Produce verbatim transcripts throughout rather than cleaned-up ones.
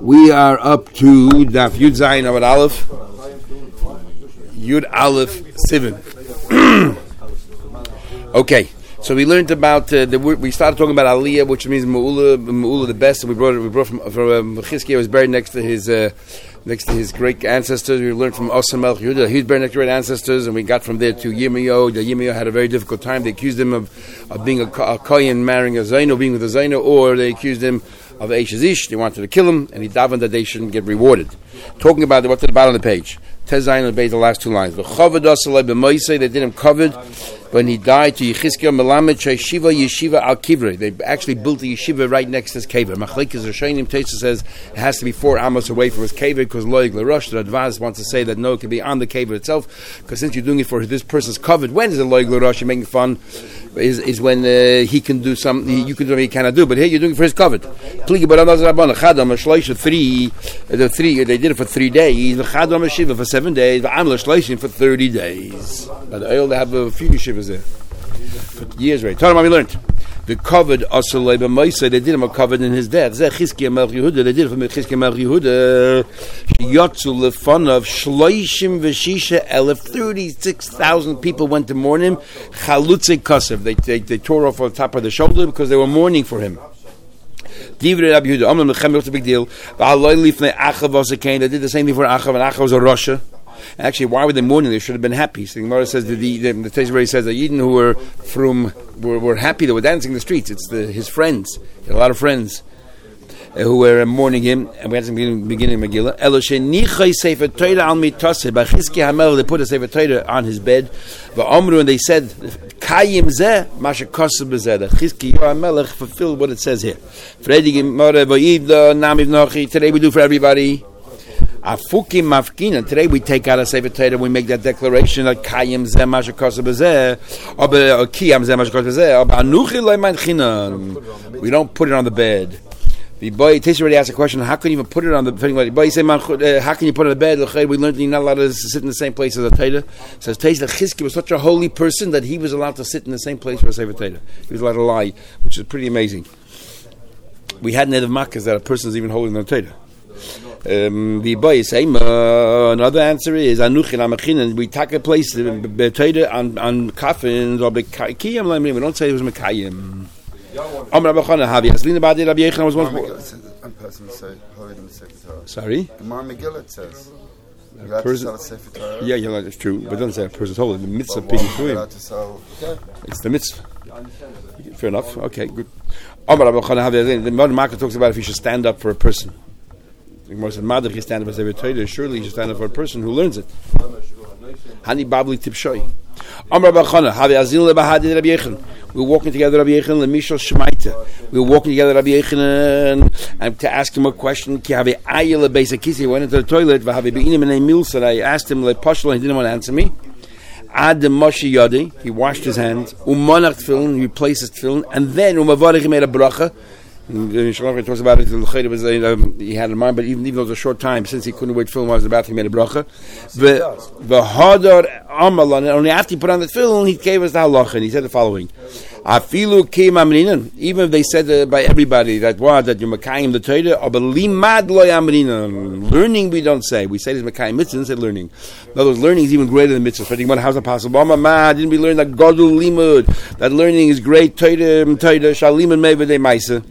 We are up to Daf Yud Zayin Amud Aleph, Yud Aleph Sivan. Okay, so we learned about uh, the we started talking about Aliyah, which means Me'ula, Me'ula the best. And we brought we brought from from um, Chizkiah was buried next to his uh, next to his great ancestors. We learned from Asa Melech Yehuda, he was buried next to great ancestors, and we got from there to Yirmiyahu. The Yirmiyahu had a very difficult time. They accused him of, of being a, a Kohen, marrying a Zaino, being with a Zaino, or they accused him of Eish Ish. They wanted to kill him, and he davened that they shouldn't get rewarded. Talking about what's at the bottom of the page. Tez Zayin and the last two lines. They did him covered when he died to Yechizkiah Melamed Shiva Yeshiva Al Kivrei. They actually built a yeshiva right next to his kever. Machlekes Rishonim Teitza says it has to be four amos away from his kever because Loig L'Rosh. The Radvaz wants to say that no, it can be on the kever itself because since you're doing it for this person's covered, when is it Loig L'Rosh? You're making fun. Is is when uh, he can do something you can do something he cannot do, but here you're doing it for his covered. Three, the three they did it for three days. The Chadam Shiva for seven days. The Amla Shleishim for thirty days. But they all have a few yeshivas there for years. Right? Tell them what we learned. The covered Asalei b'Moisei. They did him a covered in his death. Zeh Chizkiah Melech Yehuda. They did it for Chizkiah Melech Yehuda. Yotzu lefonav shloishim v'shisha elef. Thirty-six thousand people went to mourn him. Chalutzei kasev. They they they tore off on the top of the shoulder because they were mourning for him. Divrei Rabbi Yehuda. Amnam lechem. What's the big deal? V'aloi lifnei Achav osekain. They did the same thing for Achav, and Achav was a Rasha. Actually, why were they mourning? They should have been happy. So the Gemara says that the the, the Teshuvah says that Yidden who were from were, were happy. They were dancing in the streets. It's the, his friends. He had a lot of friends uh, who were uh, mourning him. And we had some beginning, beginning of Megillah. Eloshenichai sefer Torah al mitase. By Chizkiah Hamel, they put a sefer Torah on his bed. Va'omru, and they said, Kayim zeh masha kosev bezeh. That Chizkiah Hamel fulfilled what it says here. Today we do for everybody. Afukim mafkin, today we take out a sefer Torah, we make that declaration that Kayim zeh masha kosev bezeh, or Kiyam zeh masha kosev bezeh, or Anuchi lo man chinam. We don't put it on the bed. The boy Tisha already asked a question: how can you even put it on the thing? Boy, say, uh, how can you put it on the bed? We learned that you're not allowed to sit in the same place as a Torah. Says Tisha that Chizkiah was such a holy person that he was allowed to sit in the same place for a sefer Torah. He was allowed to lie, which is pretty amazing. We had Neder Makkahs that a person is even holy in the Torah. Um, the boy say uh, another answer is Anuchin Amachin. We take a place Torah on on coffins or Kiyam. We don't say it was Mekayim. Amar Rabbi Chana Havi Aslina Badi Rabbi Yechon was one. One person say holy in the Sefer Torah. Sorry. Gemara Megillah says. A person, yeah, yeah, that's true. But it doesn't say a person's holy. The mitzvah piggy food. It's the mitzvah. Fair enough. Okay, good. Amar Rabbi Chana Havi. The modern market talks about if you should stand up for a person. The Gemara said, "Madach you stand up for sefer Torah. Surely you should stand up for a person who learns it." Hani babli tipshoy. Amar Rabbi Chana Havi Azil lebahadi Rabbi Yechon. We were walking together, Rabbi Yechon, Lemishal Shemaita. We were walking together, Rabbi Yechon, and to ask him a question. Ki have ayel beisakisi. He went into the toilet. V'havi beinim and milsa. I asked him lepashlo. He didn't want to answer me. Ad Moshe Yadi. He washed his hands. Umanach tefillin. He replaced his tefillin, and then umavarich he made a bracha. Shalom talks about it. He had in mind, but even even though it was a short time, since he couldn't wait film was the bathroom, he made a bracha. The the hadar amalan. Only after he put on the film, he gave us the halacha, and he said the following: Afilu kim amrinan. Even if they said uh, by everybody that what that you makayim the Torah, or limad lo amrinan. Learning we don't say. We say this makayim mitzvah instead of learning. In other words, learning is even greater than mitzvah. So how's it possible? Ma didn't we learn that gadol limud? That learning is great. Torah Torah shalimud mevadei ma'isa.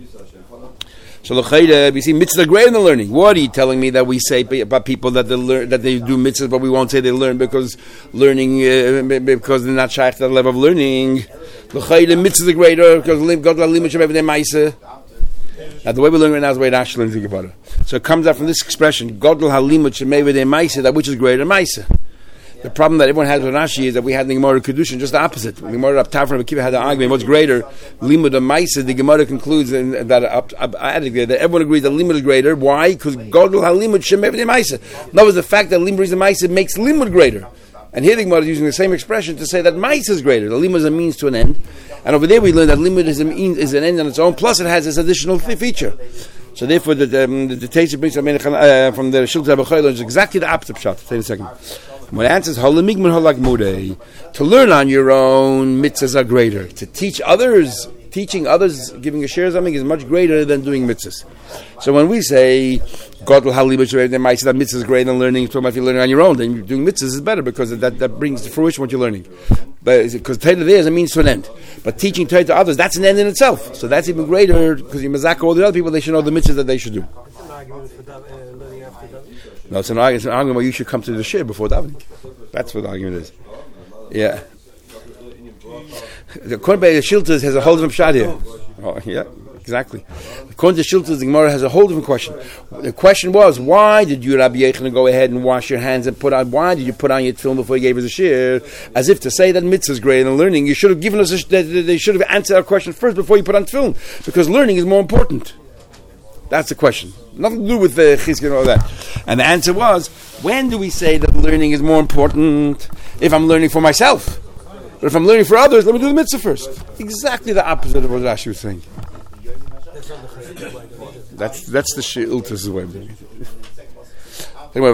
So l'chayda, we see mitzvah greater than learning. What are you telling me that we say about people that they learn that they do mitzvahs, but we won't say they learn because learning uh, because they're not shaykh to that level of learning? L'chayda, mitzvah greater because God limit shem everyday ma'isa. Now the way we learn right now is the way Rashi learns think about it. So it comes out from this expression, God halimut shem everyday ma'isa, that which is greater than ma'isa. The problem that everyone has with Rashi is that we had the Gemara Kedushin just the opposite. The Gemara Rav Tavra and Akiva had the argument, what's greater, Limud or Maisa. The Gemara concludes in, that, up, up, that everyone agrees that Limud is greater. Why? Because God will have Limud Shem everything Maisa. In other words, the fact that Limud is a Maisa makes Limud greater. And here the Gemara is using the same expression to say that Maisa is greater. The Limud is a means to an end. And over there we learn that Limud is, a mean, is an end on its own, plus it has this additional feature. So therefore the um, the, the Teitza brings uh, from the Shiltei B'Chayla is exactly the opposite shot. Take a second. My answer is to learn on your own, mitzvahs are greater. To teach others teaching others, giving a share of something is much greater than doing mitzvahs. So when we say God will have they might say that mitzvahs is greater than learning. So if you're learning on your own, then doing mitzvahs is better because that, that brings to fruition what you're learning. But because Torah there is a means to an end. But teaching Torah to others, that's an end in itself. So that's even greater because you mazak all the other people, they should know the mitzvahs that they should do. It's an argument for uh, learning after davening. No, it's an argument, it's an argument where you should come to the shir before davening. That's what the argument is. Yeah. The According to the Shiltas has a whole different shot here. Oh, yeah, exactly. According to Shiltas, the Gemara has a whole different question. The question was, why did you, Rabbi Yochanan, go ahead and wash your hands and put on? Why did you put on your tefillin before you gave us a shir? As if to say that mitzvah is greater than learning. You should have given us. A, they should have answered our question first before you put on tefillin, because learning is more important. That's the question. Nothing to do with the chizki and all that. And the answer was, when do we say that learning is more important? If I'm learning for myself. But if I'm learning for others, let me do the mitzvah first. Exactly the opposite of what Rashi was saying. That's that's the Shiltas way of doing it. Weiter.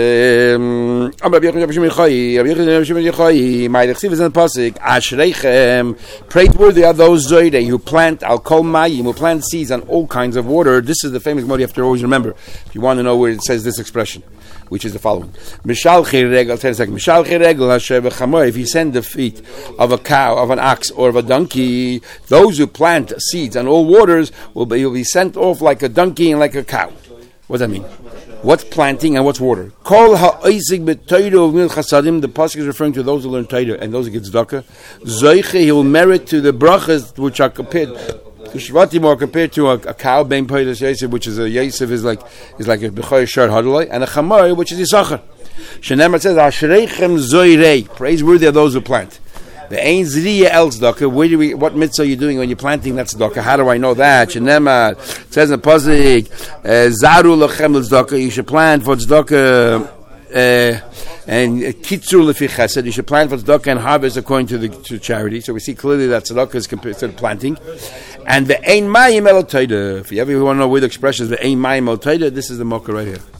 Praiseworthy are those zoydei who plant al kol mayim, who plant seeds on all kinds of water. This is the famous word you have to always remember if you want to know where it says this expression, which is the following. Mishal regel, ten seconds. Mishal regel hasher v'chamor. If you send the feet of a cow, of an ox, or of a donkey, those who plant seeds on all waters will be, will be sent off like a donkey and like a cow. What does that mean? What's planting and what's water? Kol ha'oisig b'toyro of mil chasadim. The pasuk is referring to those who learn Torah and those who get tzedakah. Zoiche, he will merit to the brachas which are compared. The shvatim are compared to a, a cow, ben poidas Yosef, which is a Yosef is like is like a b'choy shar hadolai, and a chamar, which is Yisachar. Shenemar says, "Ashreichem zoirei." Praiseworthy are those who plant. The ein zriya el tzedakah. Where do we? What mitzvah are you doing when you're planting that tzedakah? How do I know that? Shenemar says in the pasuk, "Zaru lachem tzedakah." You should plant for tzedakah. Uh, and kitzur lefi chesed, you should plant for tzedakah and harvest according to the to charity. So we see clearly that tzedakah is compared to planting. And the ein mayim el toida. If you ever want to know where the expression is, the ein mayim el toida, this is the mocha right here.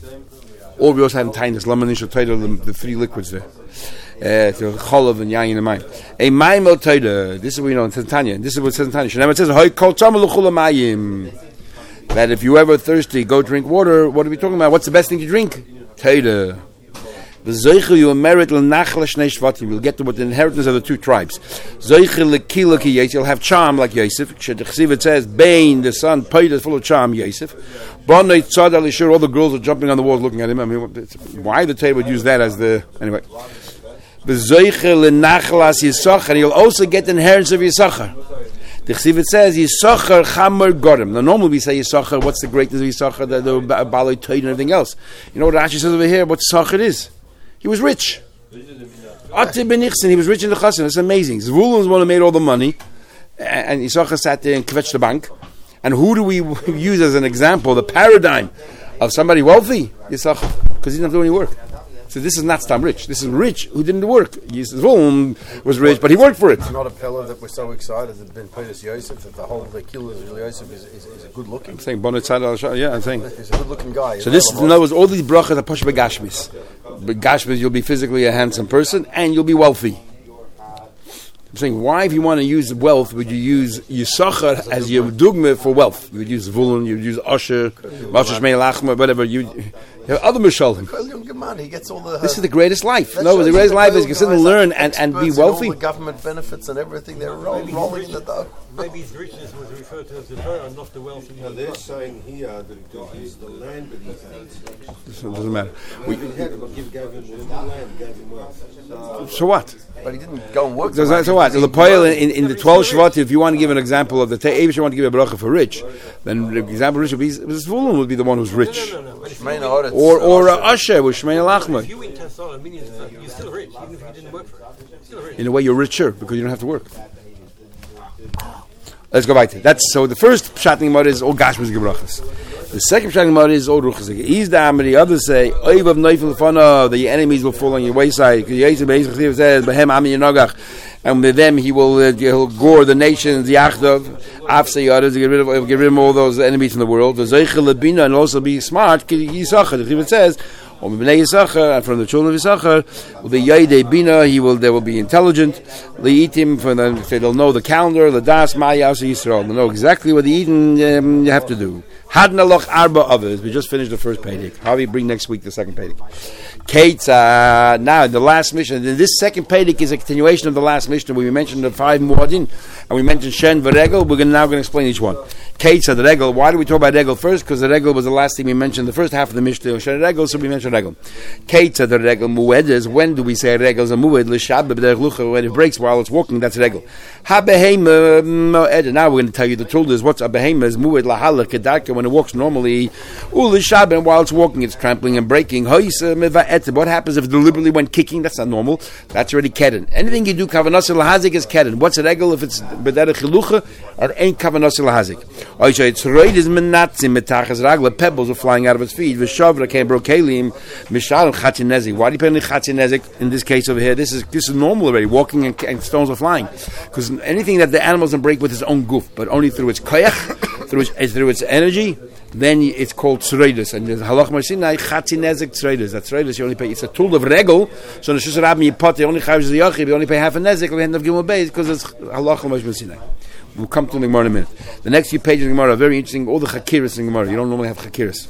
Or we also have in Tainus, lamanish el toida, the three liquids there. Uh, to cholav and yayin and mayim. Ein mayim el toida. This is what we know in Tanya. This is what it says in Tanya. It says, "Hoy kol tzam l'chula mayim." That if you ever thirsty, go drink water. What are we talking about? What's the best thing to drink? Toida. The Zoichel you merit l'nachla shnei shvatim. You'll get to what the inheritance of the two tribes. Zoichel l'kila ki Yosef. You'll have charm like Yosef. Shedechsiv it says, Bain, the son, Peter is full of charm, Yosef. Bonei tzad alishur. All the girls are jumping on the walls looking at him. I mean, why the Torah would use that as the anyway? The Zoichel l'nachlas Yisachar. You'll also get the inheritance of Yisachar. The Chsiv says Yisachar Chamar Gorim. Now normally we say Yisachar. What's the greatness of Yisachar? The, the Balei Toid and everything else. You know what Rashi says over here? What Yisachar is? He was rich. Ate ben Ichsen, he was rich in the Chassan. It's amazing. Zvulun is the one who made all the money, and Yisachar sat there and kvetched the bank. And who do we use as an example, the paradigm of somebody wealthy? Yisachar, because he didn't have to do any work. So this is not Stam rich. This is rich who didn't work. Zvulun was rich, but he worked for it. It's not a pillar that we're so excited that Ben Peter Yosef, that the whole of the killer of Yosef is, is, is a good looking. I'm saying Bonnet Tzad, yeah, I'm saying. He's a good looking guy. So this, in other words, all these brachas are push begashmis. Begashmis, you'll be physically a handsome person and you'll be wealthy. I'm saying, why, if you want to use wealth, would you use Yisachar as your dugma for wealth? You would use Zvulun, you would use Asher, Masher Shmei Lachma, whatever. You, you have other Mishalim. He gets all the. This is the greatest life. No, the greatest life is you can sit and learn and, and be wealthy. All the government benefits and everything, they're rolling, rolling in the dough. Maybe his richness was referred to as the Torah, not the wealth. No, they're saying here that it's the land that he had. So it doesn't matter. We, he had to give gave him the land, gave him wealth. So, so what? But he didn't go and work. So, so, so what? The Poel in, in the twelve Shvat, if you want to give an example of the Te'ev, if you want to give a bracha for rich, then the example rich would be Zvulun would be the one who's rich. No, no, no, no. Or or uh, Asher with Shmei Lachma. If you win ten dollars, you're still rich, even if you didn't work for it. You're still rich. In a way, you're richer because you don't have to work. Let's go back to it. That's so. The first pshating mud is all gashmas gebrachas. The second pshating mud is all ruchas. He's the amri. Others say oiv of neifel fana. The enemies will fall on your wayside. Because Yosef says behem ami yenagach, and with them he will uh, he'll gore the nations. Yachdav afsei others get rid of get rid of all those enemies in the world. The zeichel lebina and also be smart. Yisachar. The Chsiv says Or Bnei Yisachar, and from the children of Yisachar, will be Yaidei Bina, he will, they will be intelligent. Leitim, for them, they'll know the calendar, the Das, Mayas, Yisrael. They'll know exactly what the Eden um, you have to do. Hadnaloch Arba others. We just finished the first Pedic. How do we bring next week the second Pedic? Kate, uh, now the last mission. This second Pedic is a continuation of the last mission where we mentioned the five Muadin and we mentioned Shen V'Regel. We're gonna, now going to explain each one. Kate said the Regel. Why do we talk about Regel first? Because the Regel was the last thing we mentioned. The first half of the Mishnah was Shen Regel, so we mentioned Regel. Kate said the Regel Muedes. When do we say Regel is a Mued? L'Shab b'derech lucha, when it breaks while it's walking, that's Regel. Ha Behema Mued. Now we're going to tell you the truth is what's a Behema is Mued Lahala Kedarka when it walks normally. L'Shab, and while it's walking, it's trampling and breaking. What happens if it deliberately went kicking? That's not normal. That's already Keden. Anything you do Kavanasi Lahazik is Keden. What's a Regel if it's b'derech lucha or ain't Kavanasi Lahazik? It's right is menatzim metachas ragla, pebbles are flying out of its feet. V'shavra came brokelim mishalim chatzinezi. Why do you put any chatzinezi in this case over here? This is this is normal already. Walking and, and stones are flying because anything that the animals can break with its own goof, but only through its koyach, through its through its energy. Then it's called tzreidus, and there's halach marsinai chatzinezek tzreidus. That tzreidus you only pay. It's a tool of regel. So the shusar rabbi yipot only chayiv the yachib. You only pay half a nezek at the end of gimel beis because it's halach marsinai. We'll come to the Gemara in a minute. The next few pages of the Gemara are very interesting. All the chakiris in the Gemara. You don't normally have chakiris.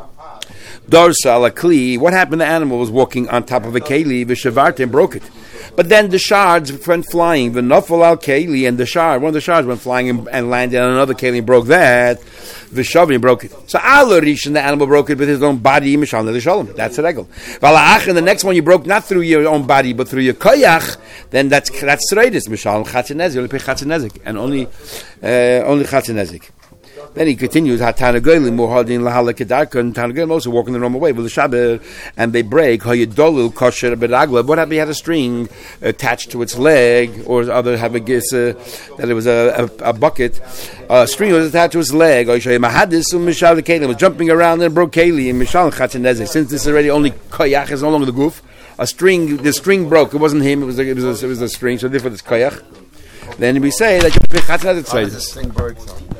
Darsa ala kli. What happened? The animal was walking on top of a keli, v'shavarte, and broke it. But then the shards went flying. V'nafal al keli, and the shard, one of the shards went flying and, and landed on another keli and broke that. V'shavri broke it. So ala rishon, the animal broke it with his own body. Mishal nedishalom. That's a regel. V'alaach, and the next one you broke not through your own body but through your koyach. Then that's that's tzreidus. Mishal chatzinezik. You only pay chatzinezik, and only uh, only chatzinezik. Then he continues, Hatanagolim muhadin lahala kedarka, and Tanagolim also walking the normal way with the Shabbat, and they break. Hayadolul kosher beragla. What happened? He had a string attached to its leg, or other have a guess uh, that it was a, a, a bucket. A string was attached to his leg. Mahadis um mishal kelim was jumping around and broke keli and mishal chatzinezek. Since this is already only koyach, is no longer the goof. A string, the string broke. It wasn't him. It was a, it was a, it was a string. So therefore, it's koyach. Then we say that you pay chatzinezek. How does this thing break?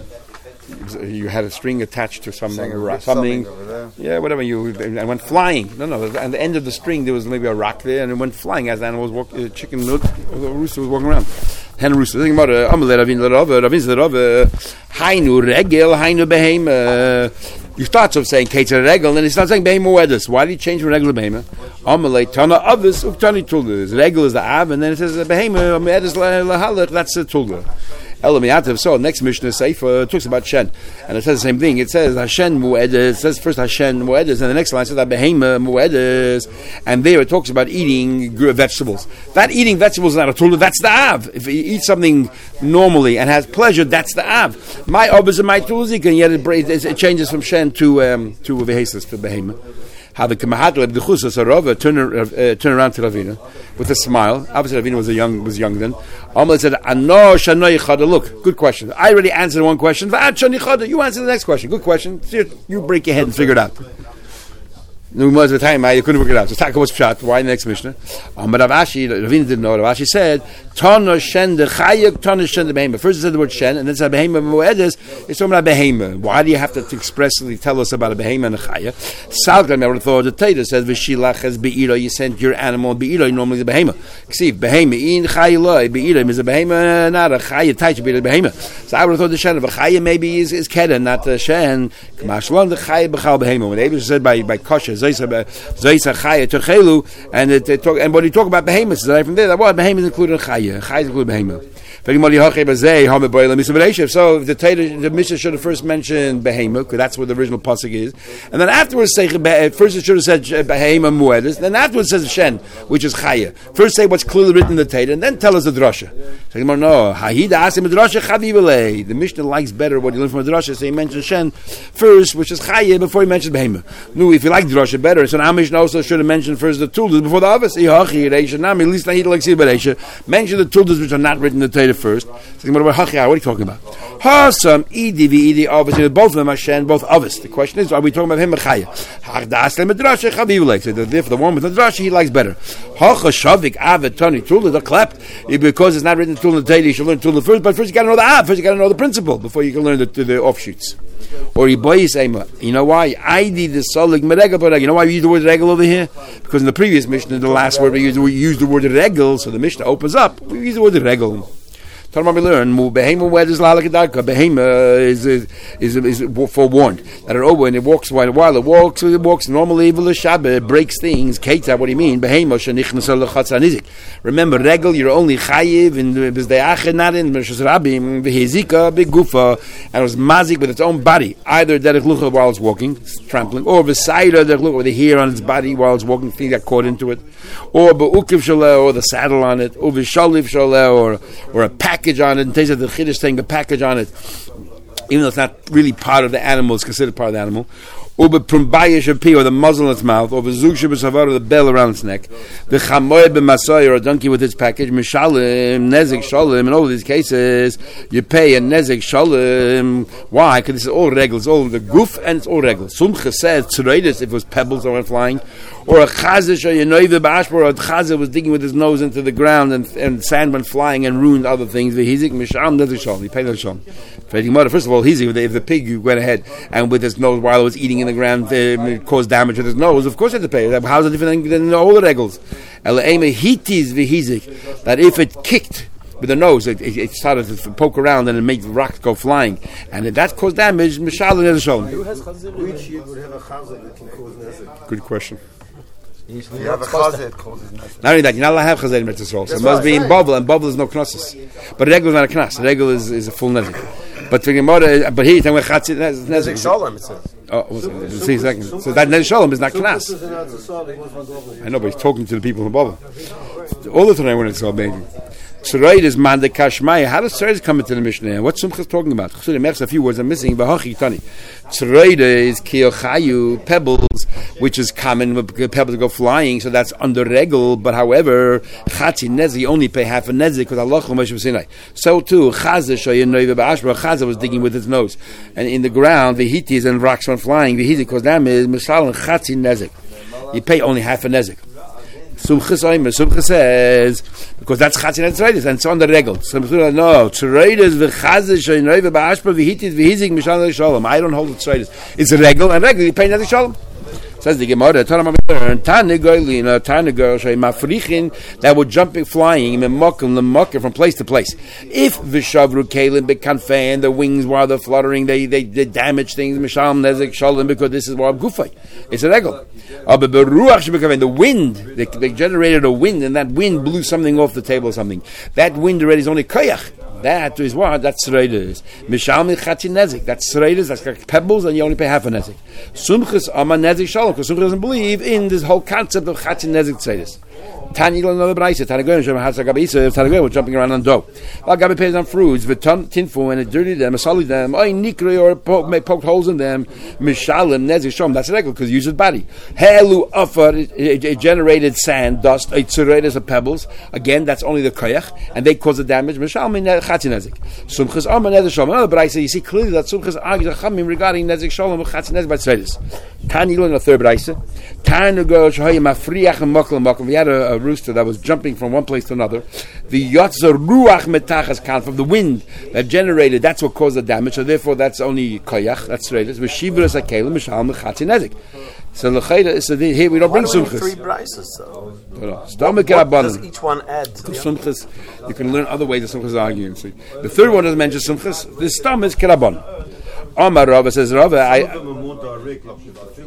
You had a string attached to some, something, something yeah, whatever. You and went flying. No, no. At the end of the string, there was maybe a rock there, and it went flying as the animal was walking. The chicken, the rooster was walking around. Hen rooster. Think about it. Amalei Ravin Lerava, Ravin Lerava. Hainu regel, hainu behema. You start off saying Keter regel, and then he starts saying behema wedus. Why do you change from regel to behema? Amalei tana avus uktani tulda. Regel is the av, and then it says behema wedus lahalach. That's the tulda. Elamiatav. So next Mishnah Sefer talks about Shen, and it says the same thing. It says Hashen Muedes. It says first Hashen Muedes, and the next line says Behema Muedes, and there it talks about eating vegetables. That eating vegetables is not a tool. That's the Av. If you eat something normally and has pleasure, that's the Av. My Ob is my tulzik, and yet it, it changes from Shen to um, to Vehesis to Behema. How the Kamahato Abduchus Sarova turn uh, turn around to Ravina with a smile. Obviously, Ravina was a young was young then. Amal said, "Ano shanoi chada." Look, good question. I already answered one question. Va'ad shani chada. You answer the next question. Good question. You break your head and figure it out. No more the time I couldn't work it out. So Taka was pshat. Why next Mishnah? Um, but Ravashi, Ravina didn't know. Ravashi said, "Tana shen de chayek, tana shen de behema." First it said the word shen, and then it said behema muedes. It's talking about behema. Why do you have to, to expressly tell us about a behema and a chaya? Salka never thought the Torah says v'shilach as beira. You sent your animal beira. Normally the behema. See, behema in chayiloi beira is a behema, not a chaya. Tight to be a behema. So I would have thought the shen of a chaya maybe is is keden, not the shen. Kamashlan the chaya b'chal behema. When Abel said by by kosher. And it, it talk, and when you talk about behemoths, right from there, that what behemoth included chaya, chaya included behemoth. So if the Torah, the Mishnah should have first mentioned behemoth, because that's what the original pasuk is, and then afterwards say first it should have said behemoth muedes, then afterwards it says shen, which is chaya. First say what's clearly written in the Torah, and then tell us the drasha. So no, the Mishnah likes better what you learn from the drasha, so he mentions shen first, which is chaya, before he mentions behemoth. No, if you like drasha better, so now Mishnah also should have mentioned first the tools before the others. At least I like mention the tools which are not written in the Torah first. So what are you talking about? Hasam idi v'idi obviously both of them are shen, both others. The question is, are we talking about him or chaya? Hachdas le medrasha chaviv like. So if the one with the drasha he likes better. Hachashavik avet tani tula the clapped because it's not written in the Torah. You should learn tula first, but first you got to know the av. First you got to know the principle before you can learn the, the, the offshoots. Or Iboyis Ema. You know why? I did the solig meregel pareg. You know why we use the word regel over here? Because in the previous Mishnah, the last word we used, we used the word regel, so the Mishnah opens up. We use the word regel. Talmud we learn mu behema where is lalakadarka. Behema is is is, is forewarned that it over and it walks while while it walks it walks normally evil Shabbat breaks things. Keita, what do you mean? Behema shenichnas lechatzanizik. Remember, regel you're only chayiv in bizdayach not in Meshus Rabim vehizika begufa, and it was mazik with its own body, either derech lucha while it's walking, trampling, or v'sayda derech lucha with the hair on its body while it's walking, things got caught into it, or beukiv shaleh, or the saddle on it, or v'shaliv shaleh, or or a pack package on it, and takes the Chiddush saying the package on it, even though it's not really part of the animal, it's considered part of the animal. Or the or the muzzle in its mouth, or the the bell around its neck, the chamoy b'masay, or a donkey with its package, mishalim, nezek shalim. In all of these cases, you pay a nezek shalim. Why? Because this is all regels, all the goof, and it's all regels. Sumcha says tzreides if it was pebbles that went flying, or a chazish or yenoive ba'ashbor, or a chazah was digging with his nose into the ground, and, and sand went flying and ruined other things. The hizik misham nezek shalim. You pay the shalim. First of all, hizik if the pig went ahead and with his nose while it was eating in the ground uh, caused damage with his nose, of course you have to pay. How's it different than all the regels? That if it kicked with the nose, it, it, it started to poke around and it made the rocks go flying, and if that caused damage, Mishalin is shown. Which year would have a chazir that can cause nezek? Good question. If you have a chazir, it causes nezek. Not only that, you're not allowed to have chazir mitzvah. So it must be in bubble, and bubble is no knossos. But regel is not a knas. Regel is, is a full nezek. But for Gemara, but here you're talking about chatzit nezek. Shalom, it says. Oh, see a second. So that nezek shalom is not knas. I know, but he's talking to the people in the bubble. All the time when it's all baby. Tzreid is man de kashmaya. How does tzreid come into the Mishnah? What's Sumchas talking about? A few words are missing. Tzreid is kiochayu, pebbles, which is common. Pebbles go flying, so that's under regel. But however, chatzi nezi only pay half a nezi because Allah Moshe Sinai. So too, chazah shoyenoive ba'ashba. Chazah was digging with his nose, and in the ground the hitis and rocks went flying. The hitis because that is misal and chatzi nezik. You pay only half a nezik. Sumchas Oimer, Sumchas says, because that's Chatzin and Tzreides, and it's on the regel. Sumchas says, no, Tzreides, v'chazes, shoynoive, ba'ashpa, v'hitit, v'hizik, mishan, shalom. I don't hold the Tzreides. It's a regel, and regel, you pay another shalom. Says the Gemara, Tanagoylin, Tanagol, Mafrichin, that were jumping, flying, Memokim, Lemokim, from place to place. If Vishavru Kalim bekanfan, the wings while they're fluttering, they, they, they damage things, Misham, Nezek, Shalom, because this is what Gufay. It's a regel. The wind, they, they generated a wind, and that wind blew something off the table or something. That wind already is only koyach. That is what? That's tzreides. Mishal michatzin nezik. That's tzreides, that's like pebbles, and you only pay half a nezik. Sumchus ama nezik shalom, because Sumchus doesn't believe in this whole concept of chatzin nezik tzreides. Tanya another brayse. Tanagoyim shem hatzagabi isa. Tanagoyim was jumping around on dough. While Gabi pays on fruits, v'ton tinfu, and it dirtied them, asali them, oy nikri, or poke, poked holes in them. Mishalim nezik shalom. That's regular because it uses body. Helu afar, it, it generated sand, dust, it tzreides of pebbles. Again, that's only the koyach, and they cause the damage. Mishalim chatzin nezik. Sumchus ama nezik shalom. Another brayse. You see clearly that sumchus argues achamim regarding nezik shalom and chatzin nezik by tzreides. Tanya in the third brayse. Tanya goes shoyim afriach and moklam moklam. We had a, a rooster that was jumping from one place to another. The yotzer ruach metachas kan, from the wind that generated, that's what caused the damage. So therefore, that's only koyach. That's tzreides. V'shivras akelim mishal mechatzin nezik. So l'chayda, so here we don't bring sumchas. Three brises, so. What, what does each one add? Sumchas, you can learn other ways that sumchas are arguing. See, the third one doesn't mention sumchas. The stam is kerabon. Amar Rava says Rava. I.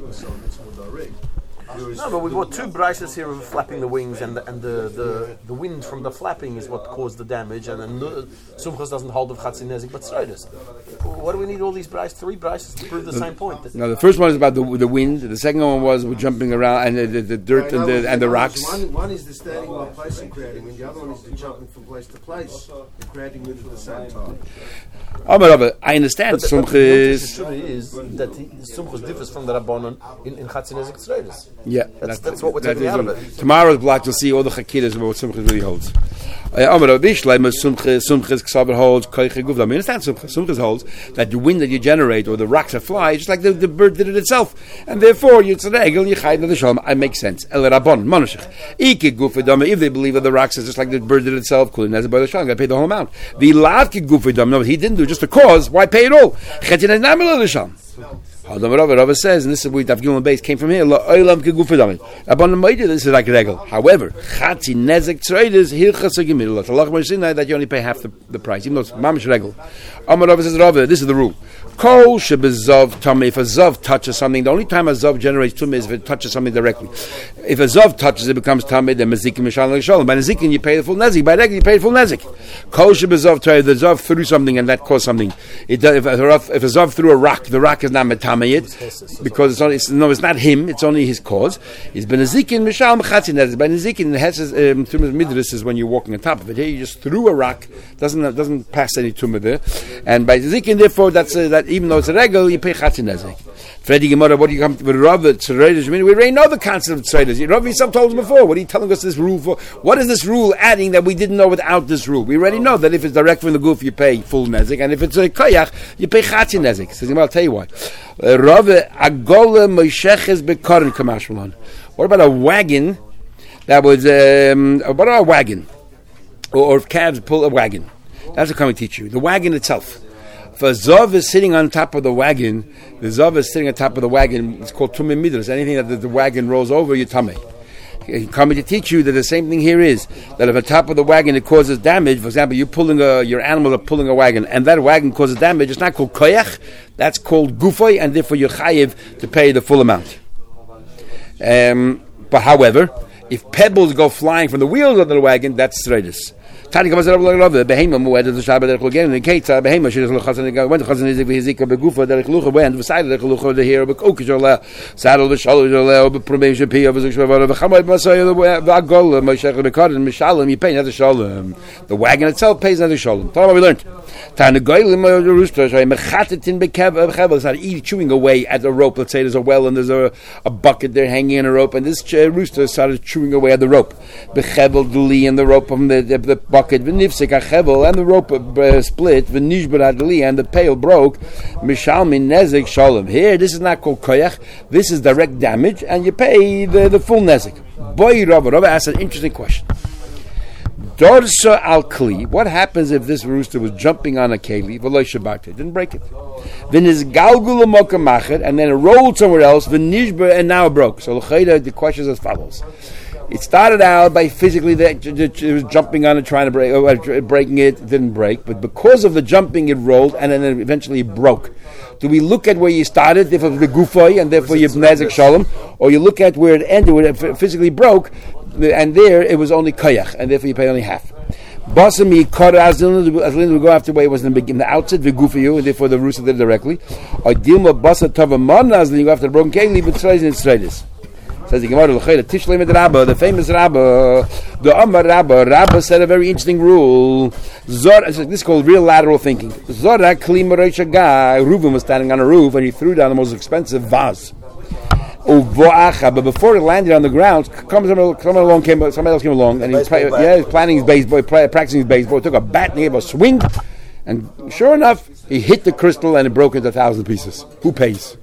No, but we've got two brises here of flapping the wings, and the, and the, the, the wind from the flapping is what caused the damage, and then Sumchas doesn't hold of Chatzin Nezik, but Tzreides. What do we need all these brises, three brises to prove the, the same point? No, the first one is about the, the wind, the second one was we're jumping around, and the, the, the dirt and the, and the rocks. One, one is the standing in one place and creating wind, the other one is the jumping from place to place and creating wind at the same time. I understand. But the, but the is that Sumchas differs from the Rabbanon in, in Chatzin Nezik Tzreides. Yeah, that's, that's, that's what we're taking out of it. Tomorrow's block, you'll see all the chakidas about what Sumchas really holds. Amar Abishlaim Sumchis Ksaber holds Koiche Guvdam. You understand Sumchis? Sumchis holds that the wind that you generate or the rocks that fly, just like the, the bird did it itself, and therefore it's a regel. You chayv the shalom. I make sense. El Rabban Manushich. Ike Gufidam. If they believe that the rocks is just like the bird did it itself, cool. As a by the shalom, got to pay the whole amount. The Lavki Gufidam. No, he didn't do just the cause. Why pay it all? Chetin is not the shalom. Rava says, and this is where Daf Gimel base came from here. This is like a regel. However, Chatzi Nezek Tzreides Hilchas Gemidul. Allah Moshe that you only pay half the, the price, even though it's mamish regel. Amar Rava says, Rava, this is the rule. Kol shebezav tamei. If a zav touches something, the only time a zav generates tumah is if it touches something directly. If a zav touches, it becomes tamei. Then mezikin mishal l'shalom. By mezikin, you pay the full nezik. By regel, you pay the full nezik. Kol shebezav tamei. The zav threw something and that caused something. It does, if, a, if a zav threw a rock, the rock is not metamei it because it's only it's, no, it's not him. It's only his cause. It's ben nezikin mishal mechatzi nezik. By nezikin, the hesses um, tumah midras is when you're walking on top of it. Here, you just threw a rock. Doesn't doesn't pass any tumah there. And by nezikin, therefore, that's uh, that. Even though it's a regel, you pay chatzin nezek. Freddy Gemara, what do you come to with Rav? Tzreides. We already know the concept of tzreides. Rav himself told us before. What are you telling us this rule for? What is this rule adding that we didn't know without this rule? We already know that if it's direct from the goof, you pay full nezek, and if it's a koyach, you pay chatzin nezek. Says I'll tell you why. Rav agola moisheches bekorin kamashmalon. What about a wagon that was? Um, what about a wagon, or, or if calves pull a wagon? That's what I'm teach you. The wagon itself. If a zav is sitting on top of the wagon, the zav is sitting on top of the wagon, it's called tumim midras. Anything that the, the wagon rolls over, you tummy. He's coming to teach you that the same thing here is, that if on top of the wagon it causes damage, for example, you're pulling a, your animals are pulling a wagon, and that wagon causes damage, it's not called koyach, that's called gufoy, and therefore you're chayiv to pay the full amount. Um, but however, if pebbles go flying from the wheels of the wagon, that's tzreides. Tani comes up like love behema where the Shabbat der again the Kate behema she doesn't khazan go when the khazan is with hizika begufa der khlucha when the side der khlucha the here but ook jola saddle the shal jola be probation p of the shvavar the khamad masay the gol mashakh the card and mishalem you pay another shalom the wagon itself pays another shalom. That's what we learned. Tani goyim the rooster say mechatetin bekev khavel is not chewing away at the rope. Let's say there's a well and there's a, a bucket there hanging in a rope and this rooster started chewing away at the rope bechevel duli and the rope from the the, the bucket v'nifsek achevel and the rope uh, split v'nishbar adli and the pail broke mishal min nezek shalom. Here this is not called koyach, this is direct damage and you pay the, the full nezek. Boy Rava Rava asked an interesting question. Dorsa al kli, what happens if this rooster was jumping on a keli v'loy shabbat, it didn't break it, v'niz galgul mokamacher and then it rolled somewhere else v'nishbar and now it broke. So the question is as follows. It started out by physically the, the, it was jumping on it, trying to break, uh, breaking it, it didn't break. But because of the jumping, it rolled, and then it eventually broke. Do we look at where you started, if it was the gufay, and therefore you have nezek shalom, or you look at where it ended, where it physically broke, and there it was only koyach, and therefore you pay only half. Basami kara azlin will go after where it was in the beginning, the outset, the gufayu, and therefore the rooster did it directly. Or dilma basa tava man azlin you go after the broken keli, but tzreides and tzreides. Says the Gemara, the Rabba, the famous Rabba, the Amar Rabba. Rabba said a very interesting rule. Zor, this is called real lateral thinking. Zora klima reisha guy. Reuben was standing on a roof and he threw down the most expensive vase. But before it landed on the ground, someone along came, somebody else came along and he was, yeah, he was planning his baseball, practicing his baseball. He took a bat and he gave a swing, and sure enough, he hit the crystal and it broke into a thousand pieces. Who pays?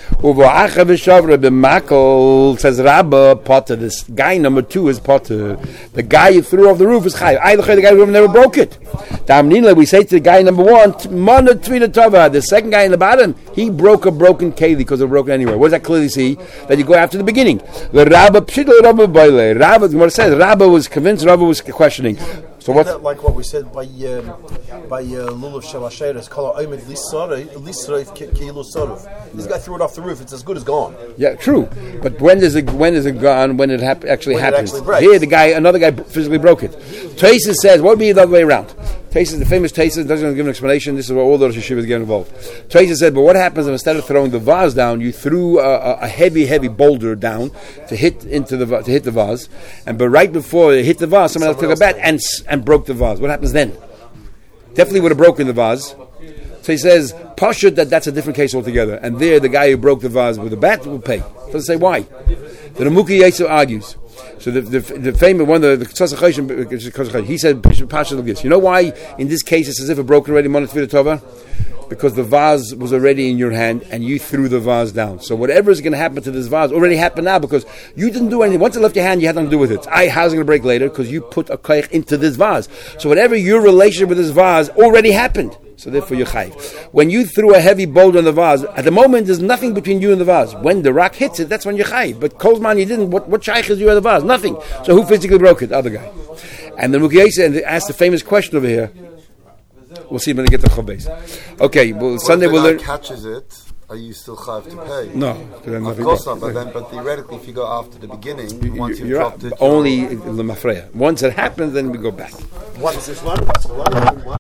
Says Rabba, Potter, this guy number two is Potter. The guy you threw off the roof is Chai. I, the guy who never broke it. We say to the guy number one, the second guy in the bottom, he broke a broken keli because it broke anywhere. What does that clearly see? That you go after the beginning. The Rabba, Rabba, Rabba says, Rabba was convinced, Rabba was questioning. So what? Isn't that like what we said by um, by uh, Lulav Shalasheres, Kala Omed Lisraif Kilu Sorov. This guy threw it off the roof. It's as good as gone. Yeah, true. But when is it? When is it gone? When it hap- actually when happens? It actually Here, the guy, another guy, physically broke it. Taisus says, what would be the other way around? Taisus, the famous Taisus, doesn't give an explanation. This is where all the Rosh Hashivas get involved. Taisus said, but what happens if instead of throwing the vase down, you threw a, a heavy, heavy boulder down to hit into the to hit the vase, and but right before it hit the vase, someone, someone else took else a bat and and broke the vase. What happens then? Definitely would have broken the vase. So he says, Pashut, that that's a different case altogether. And there, the guy who broke the vase with a bat will pay. Doesn't say why. The Ramuki Yeshu argues. So the the, the famous one, the, the he said, you know why in this case it's as if it broke already, because the vase was already in your hand and you threw the vase down. So whatever is going to happen to this vase already happened now because you didn't do anything. Once it left your hand, you had nothing to do with it. I, how's it going to break later? Because you put a koich into this vase. So whatever your relationship with this vase already happened. So therefore you're chayiv. When you threw a heavy boulder in the vase, at the moment there's nothing between you and the vase. When the rock hits it, that's when you're chayiv. But Kolzman, you didn't. What, what shaykh is you at the vase? Nothing. So who physically broke it? The other guy. And then Mukiyesa asked the famous question over here. We'll see when we get to Chobes. Okay, well, Sunday we'll learn. If the guy catches it, are you still chayav to pay? No, of course not. But then, but theoretically, if you go after the beginning, you, once you've you're dropped it, only the mafreya. Once it happens, then we go back. Once this one, one, one.